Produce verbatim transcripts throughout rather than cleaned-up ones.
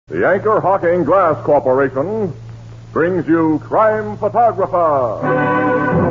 The Anchor Hocking Glass Corporation brings you Crime Photographer.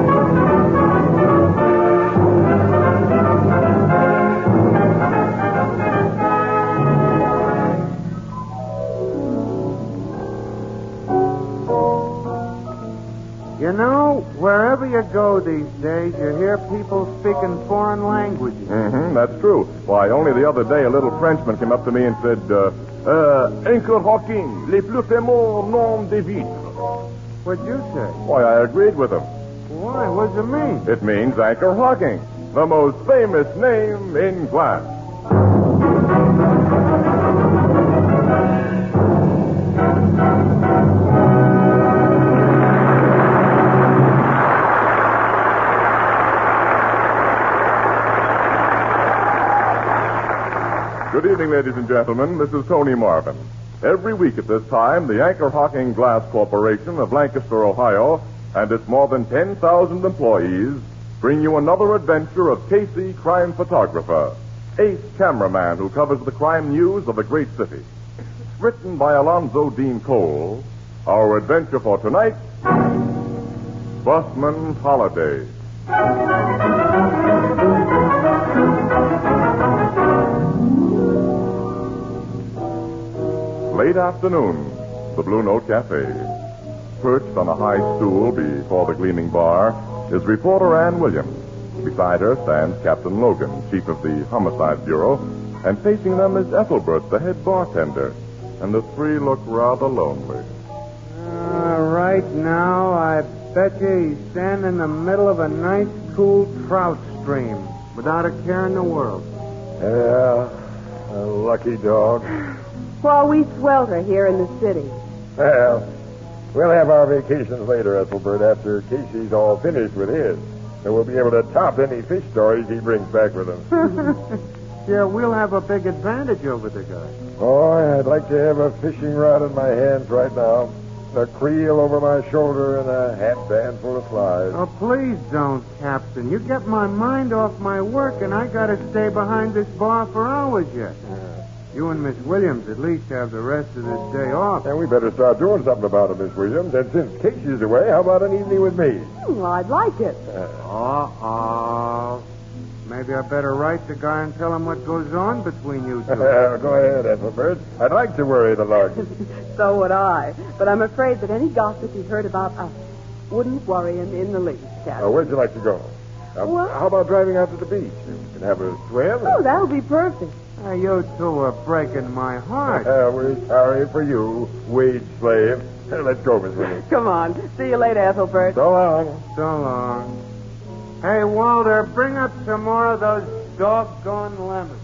You know, wherever you go these days, you hear people speaking foreign languages. Mm-hmm, that's true. Why, only the other day a little Frenchman came up to me and said, uh, uh, Anchor Hocking, les plus fameux noms de vitres. What'd you say? Why, I agreed with him. Why? What does it mean? It means Anchor Hocking, the most famous name in glass. Good evening, ladies and gentlemen. This is Tony Marvin. Every week at this time, the Anchor Hocking Glass Corporation of Lancaster, Ohio, and its more than ten thousand employees bring you another adventure of Casey, crime photographer, ace cameraman who covers the crime news of a great city. Written by Alonzo Dean Cole, our adventure for tonight, Busman's Holiday. Late afternoon, the Blue Note Cafe. Perched on a high stool before the gleaming bar is reporter Ann Williams. Beside her stands Captain Logan, chief of the Homicide Bureau, and facing them is Ethelbert, the head bartender. And the three look rather lonely. Uh, right now, I bet you he's standing in the middle of a nice, cool trout stream without a care in the world. Yeah, a lucky dog. While we swelter here in the city. Well, we'll have our vacations later, Ethelbert, after Casey's all finished with his. And we'll be able to top any fish stories he brings back with him. Yeah, we'll have a big advantage over the guy. Oh, I'd like to have a fishing rod in my hands right now, a creel over my shoulder, and a hatband full of flies. Oh, please don't, Captain. You get my mind off my work, and I gotta stay behind this bar for hours yet. Yeah. You and Miss Williams at least have the rest of this day off. And we better start doing something about it, Miss Williams. And since Casey's away, how about an evening with me? Well, I'd like it. Uh-oh. Maybe I better write the guy and tell him what goes on between you two. Go ahead, Ethelbert. I'd like to worry the largest. So would I. But I'm afraid that any gossip he heard about us wouldn't worry him in the least, Captain. Uh, where'd you like to go? Uh, What? How about driving out to the beach? We can have a swim. Oh, that would be perfect. Uh, you two are breaking my heart. Uh, we're sorry for you, wage slave. Uh, Let's go, Miss Williams. Come on. See you later, Ethelbert. So long. So long. Hey, Walter, bring up some more of those doggone lemons.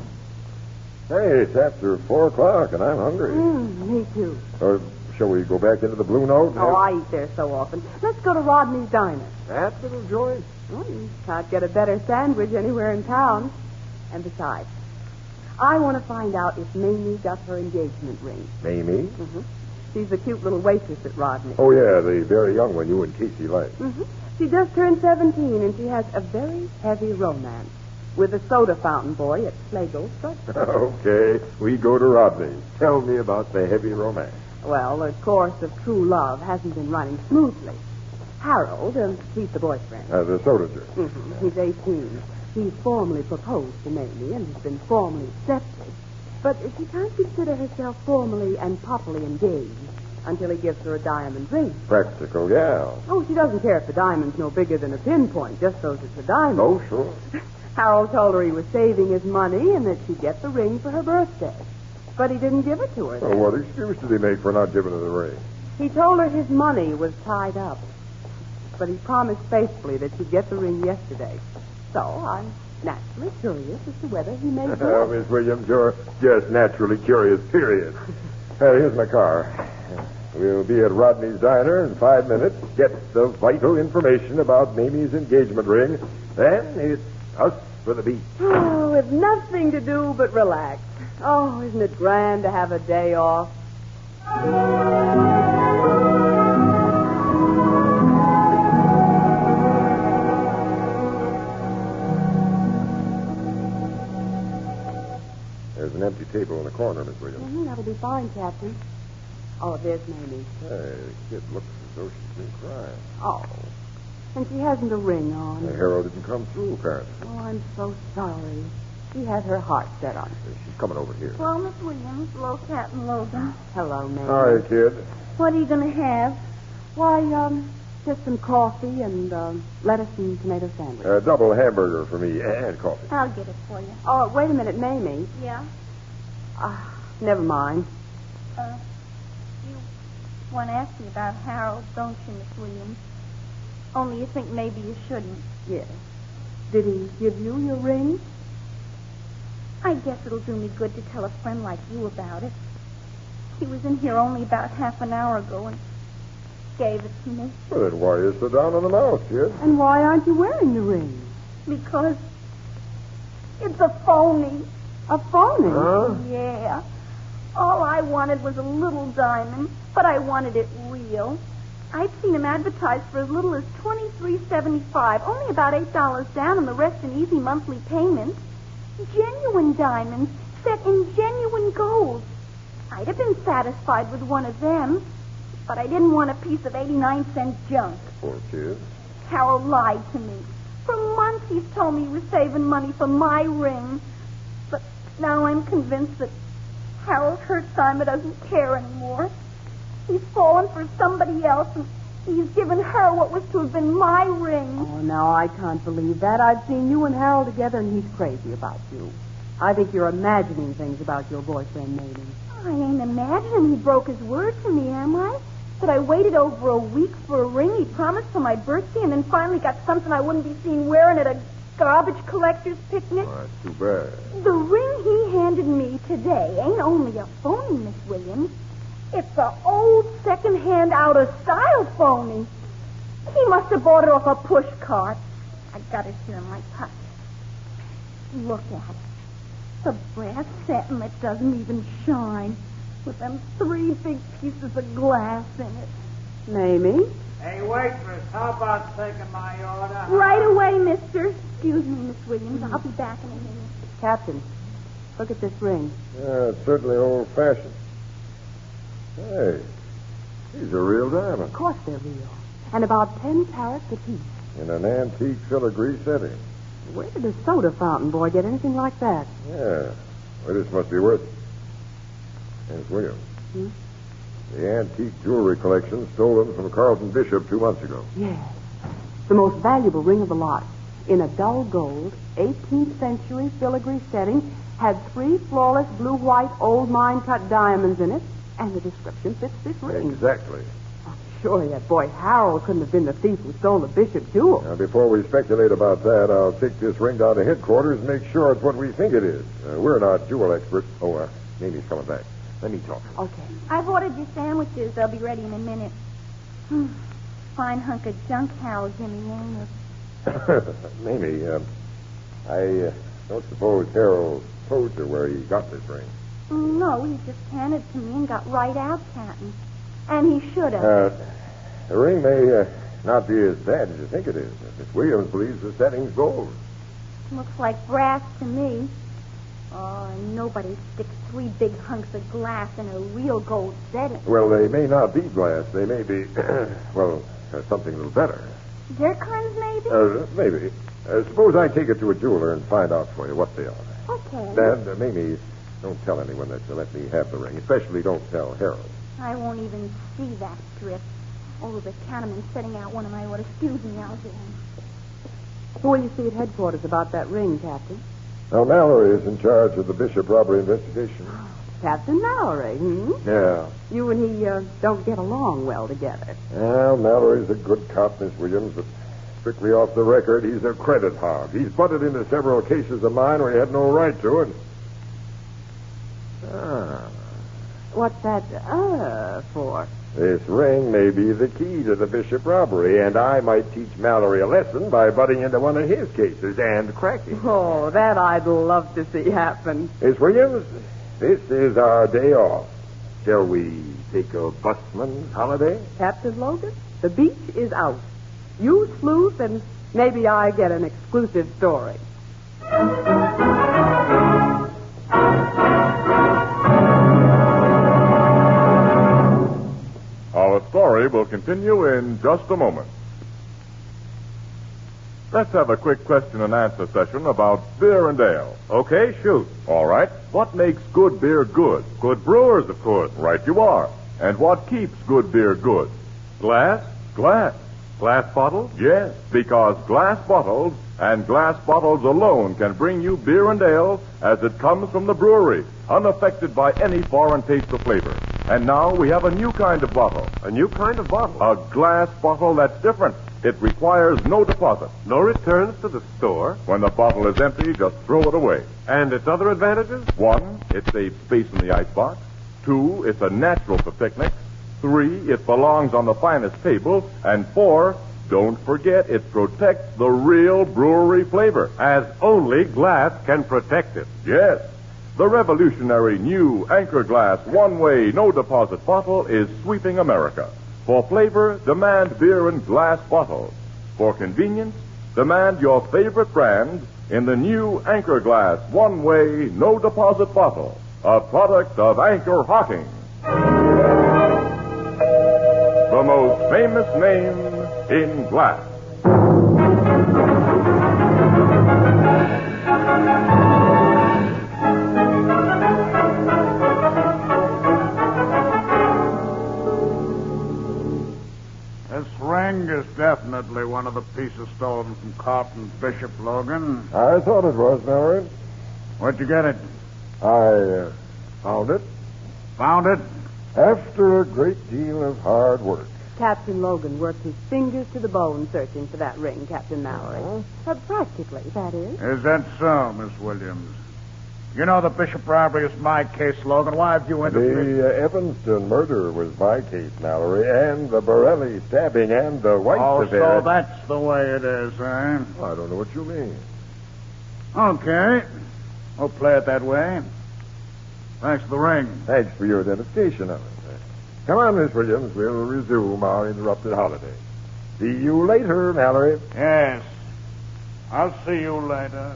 Hey, it's after four o'clock, and I'm hungry. Mm, me too. Uh, shall we go back into the Blue Note? Oh, I eat there so often. Let's go to Rodney's Diner. That little joint? Well, you can't get a better sandwich anywhere in town. And besides, I want to find out if Mamie got her engagement ring. Mamie? Mm-hmm. She's the cute little waitress at Rodney. Oh, yeah, the very young one you and Casey like. Mm-hmm. She just turned seventeen, and she has a very heavy romance with a soda fountain boy at Schlegel's drugstore. Okay, we go to Rodney. Tell me about the heavy romance. Well, the course of true love hasn't been running smoothly. Harold, um, he's the boyfriend. Uh, the soda jerk. Mm-hmm. He's eighteen. He's formally proposed to Mamie and has been formally accepted. But she can't consider herself formally and properly engaged until he gives her a diamond ring. Practical gal. Oh, she doesn't care if the diamond's no bigger than a pinpoint, just so it's a diamond. Oh, sure. Harold told her he was saving his money and that she'd get the ring for her birthday. But he didn't give it to her. Oh, what excuse did he make for not giving her the ring? He told her his money was tied up. But he promised faithfully that she'd get the ring yesterday. So I'm naturally curious as to whether he made Oh, good. Miss Williams, you're just naturally curious, period. Uh, here's my car. We'll be at Rodney's Diner in five minutes. Get the vital information about Mamie's engagement ring. Then it's us for the beach. Oh, with nothing to do but relax. Oh, isn't it grand to have a day off? There's an empty table in the corner, Miss Williams. Mm-hmm, that'll be fine, Captain. Oh, there's Mamie. Hey, the kid looks as though she's been crying. Oh. And she hasn't a ring on. The Harold didn't come through, apparently. Oh, I'm so sorry. She had her heart set on it. She's coming over here. Well, Miss Williams, hello, Captain Logan. Hello, Mamie. Hi, kid. What are you going to have? Why, um, just some coffee and um, lettuce and tomato sandwich. A double hamburger for me and coffee. I'll get it for you. Oh, wait a minute, Mamie. Yeah? Uh, never mind. Uh, you want to ask me about Harold, don't you, Miss Williams? Only you think maybe you shouldn't. Yes. Did he give you your ring? I guess it'll do me good to tell a friend like you about it. He was in here only about half an hour ago and gave it to me. Well, then why you sit down on the mouth, kid? And why aren't you wearing the ring? Because it's a phony. A phony? Huh? Yeah. All I wanted was a little diamond, but I wanted it real. I'd seen him advertised for as little as twenty-three seventy-five, only about eight dollars down and the rest in easy monthly payments. Genuine diamonds set in genuine gold. I'd have been satisfied with one of them, but I didn't want a piece of eighty-nine cent junk. Poor kid. Harold lied to me. For months he's told me he was saving money for my ring. But now I'm convinced that Harold Hertzheimer doesn't care anymore. He's fallen for somebody else, and he's given her what was to have been my ring. Oh, now, I can't believe that. I've seen you and Harold together, and he's crazy about you. I think you're imagining things about your boyfriend, Mamie. I ain't imagining he broke his word to me, am I? That I waited over a week for a ring he promised for my birthday and then finally got something I wouldn't be seen wearing at a garbage collector's picnic? Oh, that's too bad. The ring he handed me today ain't only a phony, Miss Williams. It's an old second-hand out-of-style phony. He must have bought it off a push cart. I got it here in my pocket. Look at it. The brass satin that doesn't even shine, with them three big pieces of glass in it. Mamie? Hey, waitress, how about taking my order? Right away, mister. Excuse me, Miss Williams. I'll be back in a minute. Captain, look at this ring. Yeah, it's certainly old-fashioned. Hey, these are real diamonds. Of course they're real. And about ten carats apiece. In an antique filigree setting. Where did a soda fountain boy get anything like that? Yeah. Well, this must be worth it. Miss Williams. Hmm? The antique jewelry collection stolen from Carlton Bishop two months ago. Yes. The most valuable ring of the lot. In a dull gold, eighteenth century filigree setting, had three flawless blue-white old mine-cut diamonds in it, and the description fits this ring. Exactly. I'm sure that boy Harold couldn't have been the thief who stole the Bishop jewel. Now, before we speculate about that, I'll take this ring down to headquarters and make sure it's what we think it is. Uh, we're not jewel experts. Oh, uh, Mamie's coming back. Let me talk. Okay. I've ordered your sandwiches. They'll be ready in a minute. Hmm. Fine hunk of junk, Harold, Jimmy, ain't it? Mamie, uh, I uh, don't suppose Harold told you where he got this ring. No, he just handed it to me and got right out, Captain. And he should have. Uh, the ring may uh, not be as bad as you think it is. Miss Williams believes the setting's gold. Looks like brass to me. Oh, and nobody sticks three big hunks of glass in a real gold setting. Well, they may not be glass. They may be, well, uh, something a little better. Zircons, maybe? Uh, maybe. Uh, suppose I take it to a jeweler and find out for you what they are. Okay. Dad, uh, Mamie, don't tell anyone that you let me have the ring. Especially don't tell Harold. I won't even see that strip. Oh, the counterman's setting out one of my orders. Excuse me, I'll do it. Who will you see at headquarters about that ring, Captain? Now, Mallory is in charge of the Bishop robbery investigation. Captain Mallory, hmm? Yeah. You and he uh, don't get along well together. Well, Mallory's a good cop, Miss Williams, but strictly off the record, he's a credit hog. He's butted into several cases of mine where he had no right to, and... Ah. What's that uh for? This ring may be the key to the Bishop robbery, and I might teach Mallory a lesson by butting into one of his cases and cracking. Oh, that I'd love to see happen. Miss Williams, this is our day off. Shall we take a busman's holiday? Captain Logan, the beach is out. You sleuth, and maybe I get an exclusive story. story will continue in just a moment. Let's have a quick question and answer session about beer and ale. Okay, shoot. All right. What makes good beer good? Good brewers, of course. Right you are. And what keeps good beer good? Glass? Glass. Glass bottles? Yes, because glass bottles and glass bottles alone can bring you beer and ale as it comes from the brewery, unaffected by any foreign taste or flavor. And now we have a new kind of bottle. A new kind of bottle? A glass bottle that's different. It requires no deposit. No returns to the store? When the bottle is empty, just throw it away. And its other advantages? One, it saves space in the icebox. Two, it's a natural for picnics. Three, it belongs on the finest table. And four, don't forget it protects the real brewery flavor. As only glass can protect it. Yes. The revolutionary new Anchor Glass one-way, no-deposit bottle is sweeping America. For flavor, demand beer in glass bottles. For convenience, demand your favorite brand in the new Anchor Glass one-way, no-deposit bottle, a product of Anchor Hocking. The most famous name in glass. This ring is definitely one of the pieces stolen from Carlton Bishop, Logan. I thought it was, Mallory. Where'd you get it? I uh, found it Found it? after a great deal of hard work. Captain Logan worked his fingers to the bone searching for that ring, Captain Mallory. Uh-huh. But practically, that is. Is that so, Miss Williams? You know the Bishop robbery is my case, Logan. Why have you interfered? The uh, Evanston murder was my case, Mallory, and the Borelli stabbing and the White Oh, affair. so that's the way it is, eh? I don't know what you mean. Okay. We'll play it that way. Thanks for the ring. Thanks for your identification of it. Come on, Miss Williams. We'll resume our interrupted holiday. See you later, Mallory. Yes. I'll see you later.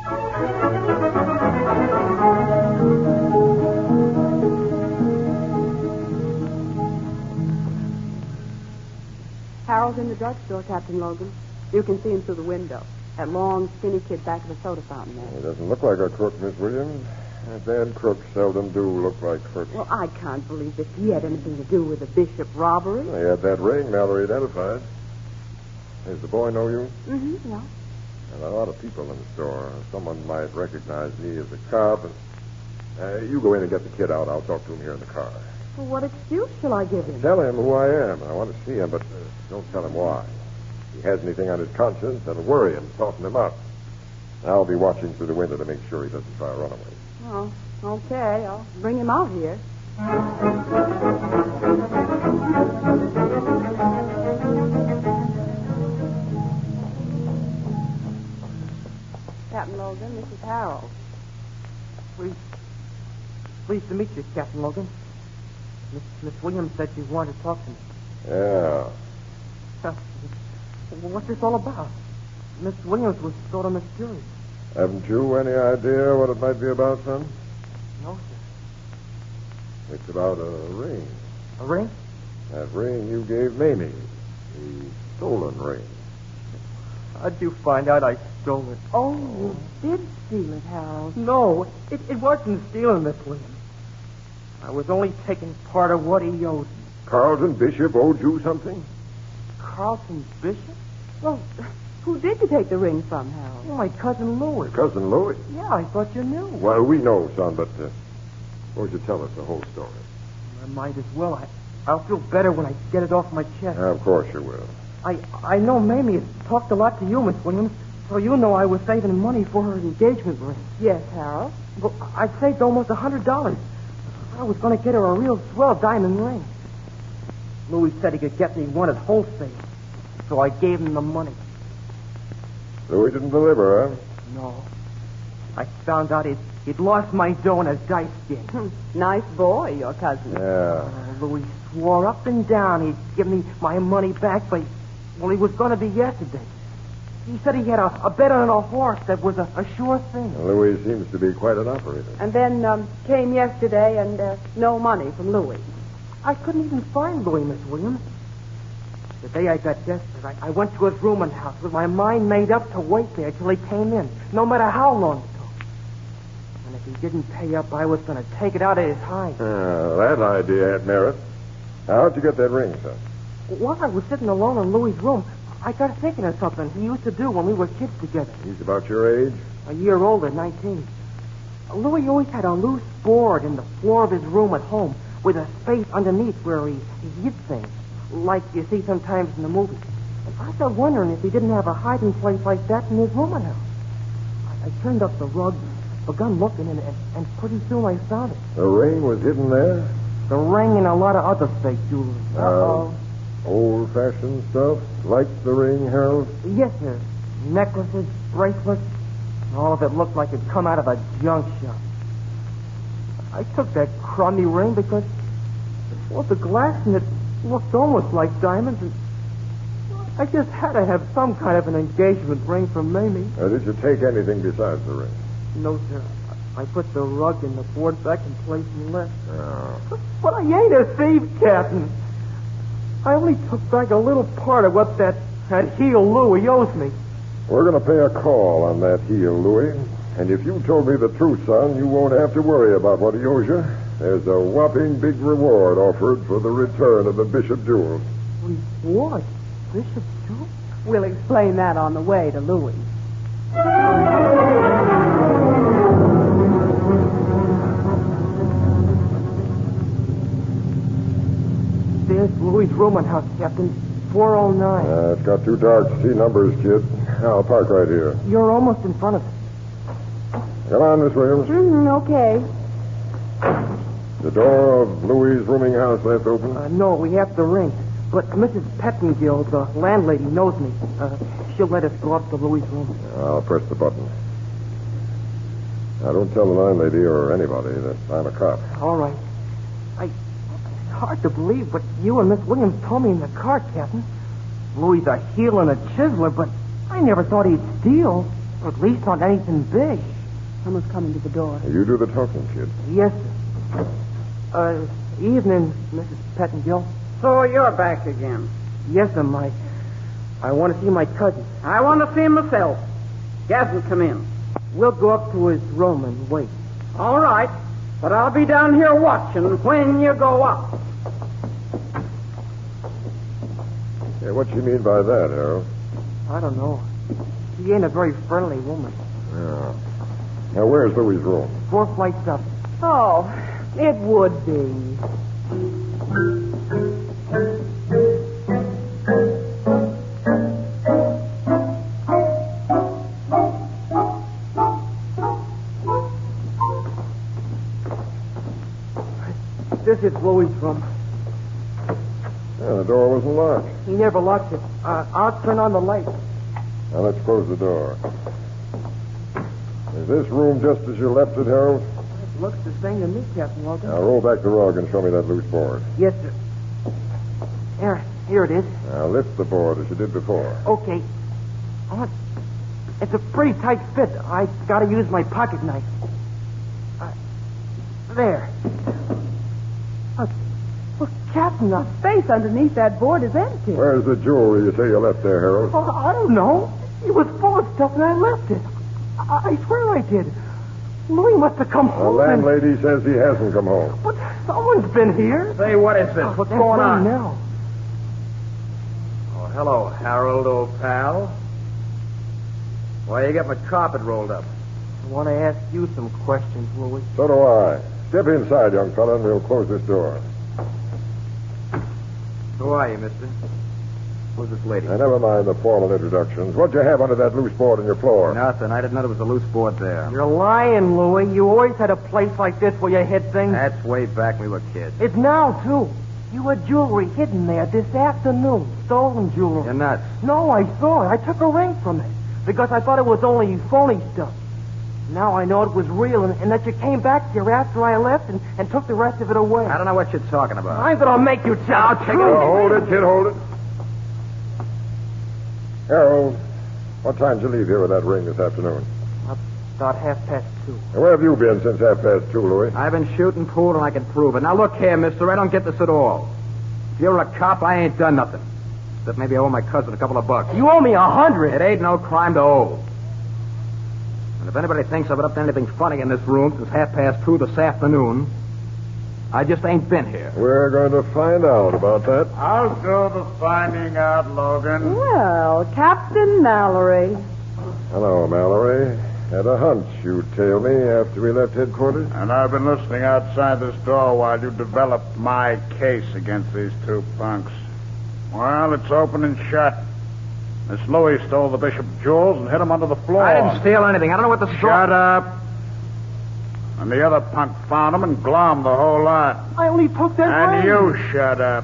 Harold's in the drugstore, Captain Logan. You can see him through the window. That long, skinny kid back of the soda fountain there. He doesn't look like a crook, Miss Williams. Bad crooks seldom do look like crooks. Well, I can't believe that he had anything to do with the Bishop robbery. They had that ring Mallory identified. Does the boy know you? Mm-hmm, yeah. And a lot of people in the store. Someone might recognize me as a cop. And, uh, you go in and get the kid out. I'll talk to him here in the car. Well, what excuse shall I give him? Tell him who I am. I want to see him, but uh, don't tell him why. If he has anything on his conscience, that'll worry him, soften him up. I'll be watching through the window to make sure he doesn't try to run away. Oh, okay. I'll bring him out here. Captain Logan, this is Harold. Pleased, pleased to meet you, Captain Logan. Miss, Miss Williams said you wanted to talk to me. Yeah. Huh. Well, what's this all about? Miss Williams was sort of mysterious. Haven't you any idea what it might be about, son? No, sir. It's about a ring. A ring? That ring you gave Mamie. The stolen ring. How'd you find out I stole it? Oh, you did steal it, Harold. No, it, it wasn't stealing, Miss Williams. I was only taking part of what he owed me. Carlton Bishop owed you something? Carlton Bishop? Well, who did you take the ring from, Harold? Oh, my cousin Louis. Cousin Louis. Yeah, I thought you knew. Well, we know, son, but uh, won't you tell us the whole story? I might as well. I, I'll feel better when I get it off my chest. Of course you will. I I know Mamie has talked a lot to you, Miss Williams, so you know I was saving money for her engagement ring. Yes, Harold. Well, I saved almost a hundred dollars. I was going to get her a real swell diamond ring. Louis said he could get me one at wholesale, so I gave him the money. Louis didn't deliver, huh? No. I found out he'd, he'd lost my dough in a dice game. Nice boy, your cousin. Yeah. Oh, Louis swore up and down he'd give me my money back, but, well, he was going to be yesterday. He said he had a, a bet on a horse that was a, a sure thing. Well, Louis seems to be quite an operator. And then um, came yesterday and uh, no money from Louis. I couldn't even find Louis, Miss Williams. The day I got desperate, I, I went to his rooming house with my mind made up to wait there till he came in, no matter how long it took. And if he didn't pay up, I was going to take it out of his hide. Ah, that idea had merit. How'd you get that ring, son? While I was sitting alone in Louis' room, I got thinking of something he used to do when we were kids together. He's about your age? A year older, nineteen. Louis always had a loose board in the floor of his room at home with a space underneath where he, he hid things, like you see sometimes in the movies. And I got wondering if he didn't have a hiding place like that in his rooming house. I, I turned up the rug, begun looking, and, and, and pretty soon I found it. The ring was hidden there? The ring and a lot of other fake jewelry. Uh-oh. Old-fashioned stuff? Like the ring, Harold? Yes, sir. Necklaces, bracelets. All of it looked like it'd come out of a junk shop. I took that crummy ring because it was the glass and it looked almost like diamonds, and I just had to have some kind of an engagement ring for Mamie. Uh, did you take anything besides the ring? No, sir. I put the rug and the board back in place and left. Oh. But I ain't a thief, Captain. I only took back a little part of what that, that heel Louis owes me. We're going to pay a call on that heel, Louis. And if you told me the truth, son, you won't have to worry about what he owes you. There's a whopping big reward offered for the return of the Bishop jewels. Reward? Bishop jewels? We'll explain that on the way to Louis. There's Louis' rooming house, Captain. four oh nine. Uh, it's got too dark to see numbers, kid. I'll park right here. You're almost in front of it. Come on, Miss Williams. Mm-hmm, okay. The door of Louis' rooming house left open? Uh, no, we have to ring. But Missus Pettingill, the landlady, knows me. Uh, she'll let us go up to Louis' room. I'll press the button. Now, don't tell the landlady or anybody that I'm a cop. All right. I... It's hard to believe, but you and Miss Williams told me in the car, Captain. Louis' a heel and a chiseler, but I never thought he'd steal. Or at least not anything big. Someone's coming to the door. You do the talking, kid. Yes, sir. Uh, evening, Missus Pettingill. So you're back again. Yes, sir, my... I want to see my cousin. I want to see him myself. He hasn't come in. We'll go up to his room and wait. All right. But I'll be down here watching when you go up. Yeah, what you mean by that, Harold? I don't know. She ain't a very friendly woman. Yeah. Now, where's Louis' room? Four flights up. Oh, it would be. This is Louis' room. Yeah, the door wasn't locked. He never locked it. Uh, I'll turn on the light. Now, let's close the door. Is this room just as you left it, Harold? It looks the same to me, Captain Logan. Now, roll back the rug and show me that loose board. Yes, sir. Here, here it is. Now, lift the board as you did before. Okay. Oh, it's a pretty tight fit. I gotta use my pocket knife. Uh, there. Look, look, Captain, the Space underneath that board is empty. Where's the jewelry you say you left there, Harold? Oh, I don't know. It was full of stuff and I left it. I, I swear I did. Louis must have come The home. and- landlady says he hasn't come home. But someone's been here. Say, what is this? Oh, What's that's going right on? now. Oh, hello, Harold, old pal. Why, you got my carpet rolled up. I want to ask you some questions, Louis. So do I. Step inside, young fella, and we'll close this door. Who are you, mister? Who's this lady? Now, never mind the formal introductions. What'd you have under that loose board on your floor? Nothing. I didn't know there was a loose board there. You're lying, Louis. You always had a place like this where you hid things. That's way back when we were kids. It's now, too. You had jewelry hidden there this afternoon. Stolen jewelry. You're nuts. No, I saw it. I took a ring from it because I thought it was only phony stuff. Now I know it was real and, and that you came back here after I left and, and took the rest of it away. I don't know what you're talking about. I'm going to make you tell the Oh, truth. hold it, kid, hold it. Harold, what time did you leave here with that ring this afternoon? About half past two. And where have you been since half past two, Louis? I've been shooting pool and I can prove it. Now look here, mister, I don't get this at all. If you're a cop, I ain't done nothing. that maybe I owe my cousin a couple of bucks. You owe me a hundred. It ain't no crime to owe. And if anybody thinks I've been up to anything funny in this room since half past two this afternoon, I just ain't been here. We're going to find out about that. I'll do the finding out, Logan. Well, Captain Mallory. Hello, Mallory. Had a hunch you'd tail me after we left headquarters. And I've been listening outside this door while you developed my case against these two punks. Well, it's open and shut. Miss Louie stole the Bishop jewels and hid them under the floor. I didn't steal anything. I don't know what the story... Shut up. And the other punk found them and glommed the whole lot. I only took that And ring. you shut up.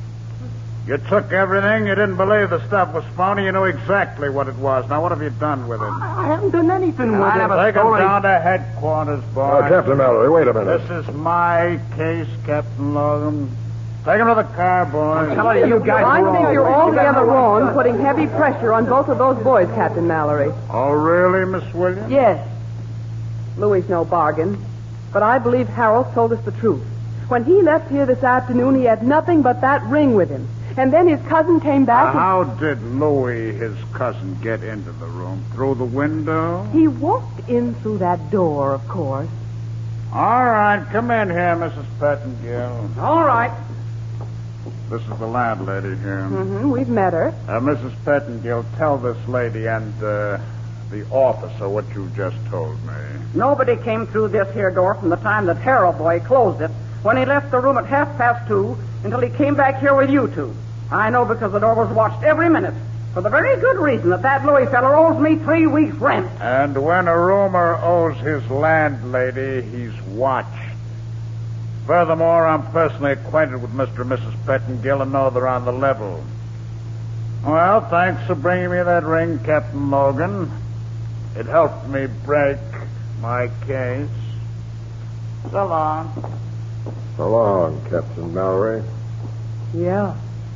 You took everything. You didn't believe the stuff was phony. You knew exactly what it was. Now, what have you done with it? I haven't done anything with I it. never Take them stole any- down to headquarters, boy. Oh, Captain Mallory, wait a minute. This is my case, Captain Logan. Take him to the car, boys. Tell you, you guys I were think all- you're altogether wrong putting heavy pressure on both of those boys, Captain Mallory. Oh, really, Miss Williams? Yes. Louis no bargain. But I believe Harold told us the truth. When he left here this afternoon, he had nothing but that ring with him. And then his cousin came back. Now, how did Louis, his cousin, get into the room? Through the window? and he walked in through that door, of course. All right, come in here, Missus Pettingill. All right. This is the landlady here. Mm-hmm. We've met her. Uh, Missus Pettingill, tell this lady and uh, the officer what you just told me. Nobody came through this here door from the time that Harold boy closed it when he left the room at half past two until he came back here with you two. I know because the door was watched every minute for the very good reason that that Louis feller owes me three weeks' rent. And when a roomer owes his landlady, he's watched. Furthermore, I'm personally acquainted with Mister and Missus Pettingill and know they're on the level. Well, thanks for bringing me that ring, Captain Logan. It helped me break my case. So long. So long, Captain Mallory. Yeah.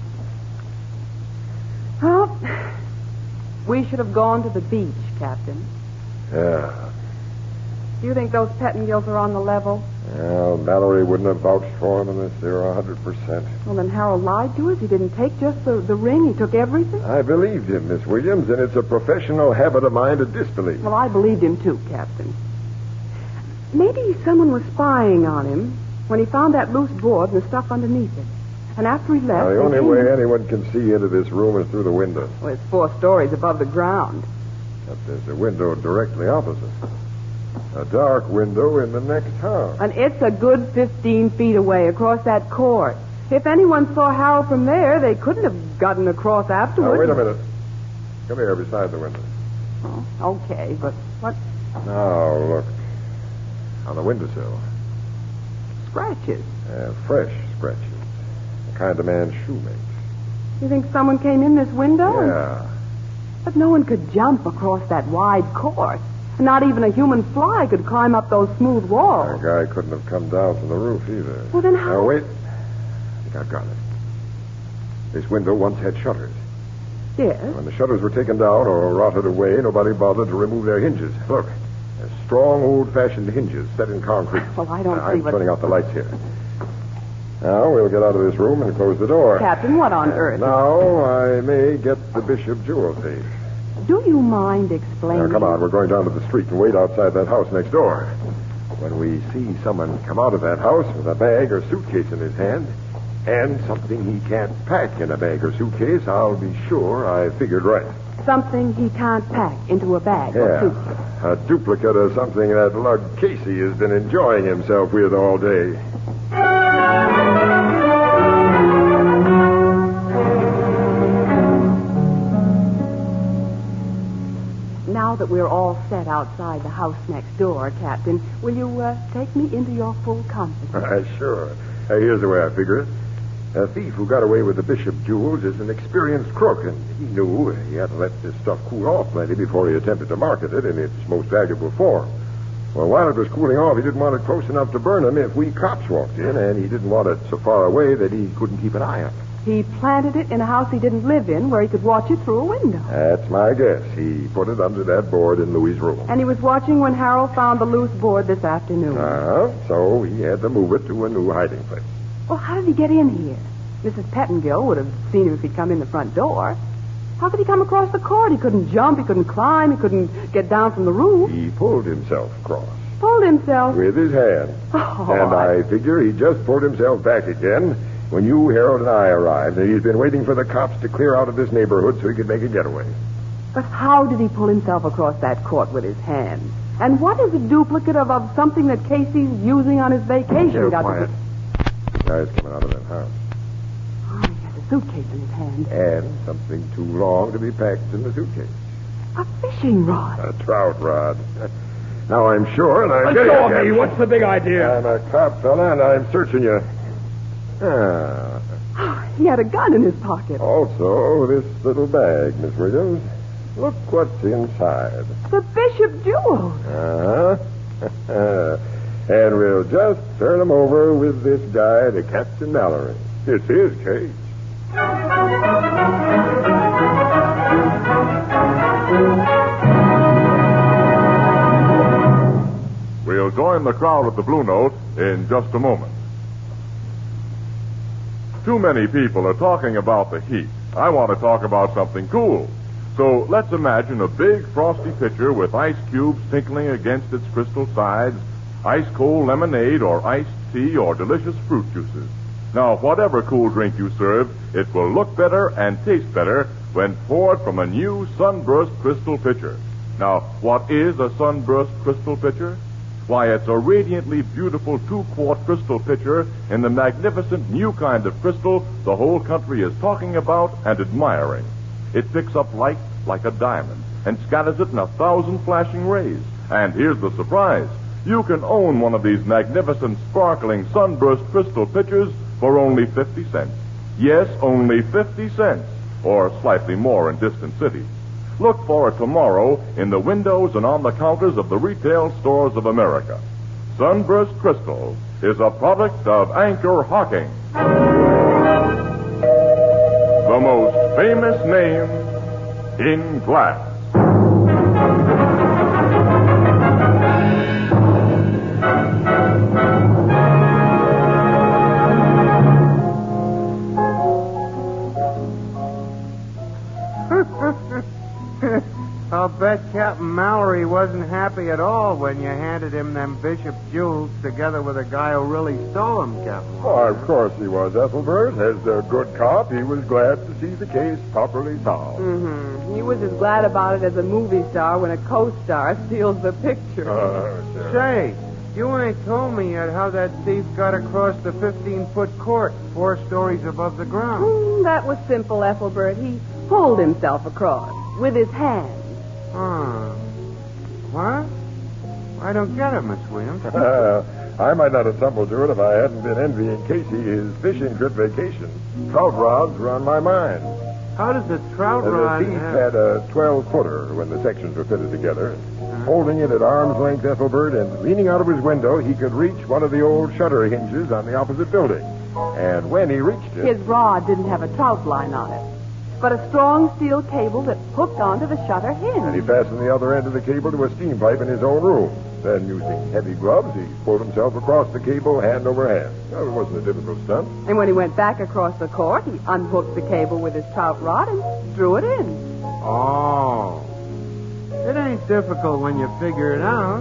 Well, we should have gone to the beach, Captain. Yeah. Do you think those Pettingills are on the level? Well, Mallory wouldn't have vouched for him unless they were a hundred percent. Well, then Harold lied to us. He didn't take just the, the ring. He took everything. I believed him, Miss Williams, and it's a professional habit of mine to disbelieve. Well, I believed him, too, Captain. Maybe someone was spying on him when he found that loose board and the stuff underneath it. And after he left... Now, the they only came- way anyone can see into this room is through the window. Well, it's four stories above the ground. But there's a window directly opposite. A dark window in the next house. And it's a good fifteen feet away across that court. If anyone saw Harold from there, they couldn't have gotten across Now, afterwards. wait a minute. Come here beside the window. Oh, okay, but what Now, look. On the windowsill. scratches? Uh, fresh scratches. The kind a man's shoe makes. You think someone came in this window? and- Yeah. But no one could jump across that wide court. Not even a human fly could climb up those smooth That walls. guy couldn't have come down from the roof either. Well, then how- Now, wait. I think I've got it. This window once had shutters. Yes. When the shutters were taken down or rotted away, nobody bothered to remove their hinges. Look, they're strong, old-fashioned hinges set in concrete. Well, I don't Now, see I'm what... turning out the lights here. Now, we'll get out of this room and close the door. Captain, what on earth? Now, I may get the Bishop jewel safe. Do you mind explaining? Now, come on. We're going down to the street and wait outside that house next door. When we see someone come out of that house with a bag or suitcase in his hand, and something he can't pack in a bag or suitcase, I'll be sure I figured right. Something he can't pack into a bag or Yeah. suitcase. A duplicate of something that Lug Casey has been enjoying himself with all day. Now that we're all set outside the house next door, Captain, will you uh, take me into your full confidence? Uh, sure. Uh, here's the way I figure it. A thief who got away with the Bishop jewels is an experienced crook, and he knew he had to let this stuff cool off plenty before he attempted to market it in its most valuable form. Well, while it was cooling off, he didn't want it close enough to burn him if we cops walked in, and he didn't want it so far away that he couldn't keep an eye on it. He planted it in a house he didn't live in where he could watch it through a window. That's my guess. He put it under that board in Louis' room. And he was watching when Harold found the loose board this afternoon. Uh-huh. So he had to move it to a new hiding place. Well, how did he get in here? Missus Pettingill would have seen him if he'd come in the front door. How could he come across the court? He couldn't jump, he couldn't climb, he couldn't get down from the roof. He pulled himself across. Pulled himself. With his hand. Oh, and I figure he just pulled himself back again when you, Harold, and I arrived. And he's been waiting for the cops to clear out of this neighborhood so he could make a getaway. But how did he pull himself across that court with his hand? And what is a duplicate of, of something that Casey's using on his vacation? Here, got quiet. To be... The guy's coming out of that house. Oh, he has a suitcase in his hand. And something too long to be packed in the suitcase. A fishing rod. A trout rod. Now I'm sure, and I'm Let getting go of at me. you. What's the big idea? I'm a cop, fella, and I'm searching you. Ah. He had a gun in his pocket. Also, this little bag, Miss Williams. Look what's inside. The Bishop jewels. Uh-huh. And we'll just turn them over with this guy to Captain Mallory. It's his case. We'll join the crowd at the Blue Note in just a moment. Too many people are talking about the heat. I want to talk about something cool. So let's imagine a big frosty pitcher with ice cubes tinkling against its crystal sides, ice-cold lemonade or iced tea or delicious fruit juices. Now, whatever cool drink you serve, it will look better and taste better when poured from a new Sunburst crystal pitcher. Now, what is a Sunburst crystal pitcher? Why, it's a radiantly beautiful two-quart crystal pitcher in the magnificent new kind of crystal the whole country is talking about and admiring. It picks up light like a diamond and scatters it in a thousand flashing rays. And here's the surprise. You can own one of these magnificent, sparkling Sunburst crystal pitchers for only fifty cents. Yes, only fifty cents, or slightly more in distant cities. Look for it tomorrow in the windows and on the counters of the retail stores of America. Sunburst Crystal is a product of Anchor Hocking, the most famous name in glass. I'll bet Captain Mallory wasn't happy at all when you handed him them Bishop jewels together with a guy who really stole them, Captain. Oh, of course he was, Ethelbert. As a good cop, he was glad to see the case properly solved. Mm-hmm. He was as glad about it as a movie star when a co-star steals the picture. Oh, sure. Say, you ain't told me yet how that thief got across the fifteen-foot court, four stories above the ground. Mm, that was simple, Ethelbert. He pulled himself across with his hand. Huh. What? I don't get it, Miss Williams. Uh, I might not have tumbled to it if I hadn't been envying Casey his fishing trip vacation. Trout rods were on my mind. How does a trout Uh, rod the thief have... had a twelve-footer when the sections were fitted together. Holding it at arm's length, Ethelbert, and leaning out of his window, he could reach one of the old shutter hinges on the opposite building. And when he reached it... His rod didn't have a trout line on it, but a strong steel cable that hooked onto the shutter And he hinge. fastened the other end of the cable to a steam pipe in his own room. Then, using heavy gloves, he pulled himself across the cable hand over hand. Well, it wasn't a difficult stunt. And when he went back across the court, he unhooked the cable with his trout rod and drew it in. Oh. It ain't difficult when you figure it out.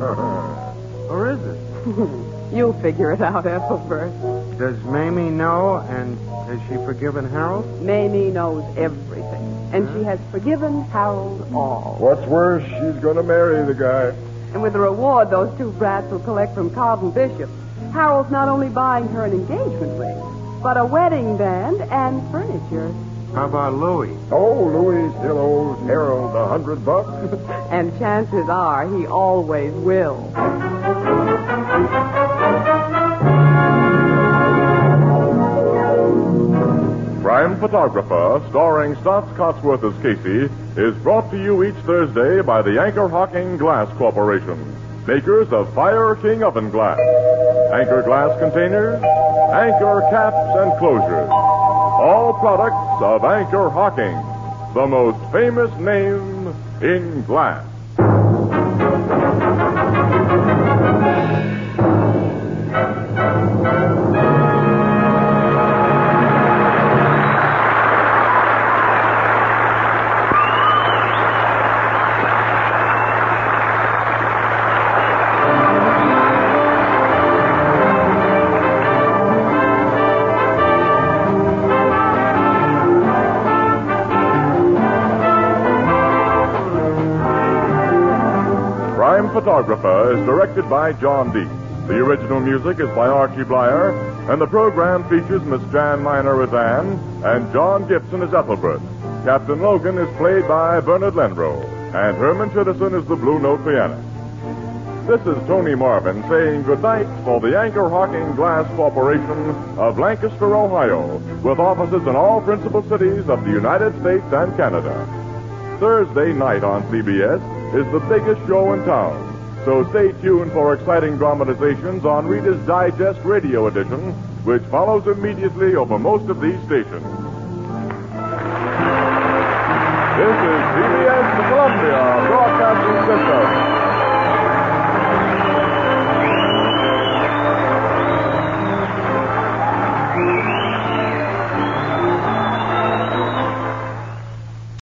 Or is it? You'll figure it out, Ethelbert. Does Mamie know, and has she forgiven Harold? Mamie knows everything, and she has forgiven Harold all. What's worse, she's going to marry the guy. And with the reward those two brats will collect from Carlton Bishop, Harold's not only buying her an engagement ring, but a wedding band and furniture. How about Louis? Oh, Louis still owes Harold a hundred bucks. And chances are he always will. Crime Photographer, starring Stotts Cotsworth as Casey, is brought to you each Thursday by the Anchor Hocking Glass Corporation, makers of Fire King Oven Glass, Anchor Glass Containers, Anchor Caps and Closures. All products of Anchor Hocking, the most famous name in glass. Cinematographer is directed by John Deep. The original music is by Archie Blyer, and the program features Miss Jan Miner as Anne and John Gibson as Ethelbert. Captain Logan is played by Bernard Lenrow, and Herman Chittison is the Blue Note pianist. This is Tony Marvin saying goodnight for the Anchor Hocking Glass Corporation of Lancaster, Ohio, with offices in all principal cities of the United States and Canada. Thursday night on C B S is the biggest show in town, so stay tuned for exciting dramatizations on Reader's Digest Radio Edition, which follows immediately over most of these stations. This is C B S, the Columbia Broadcasting System.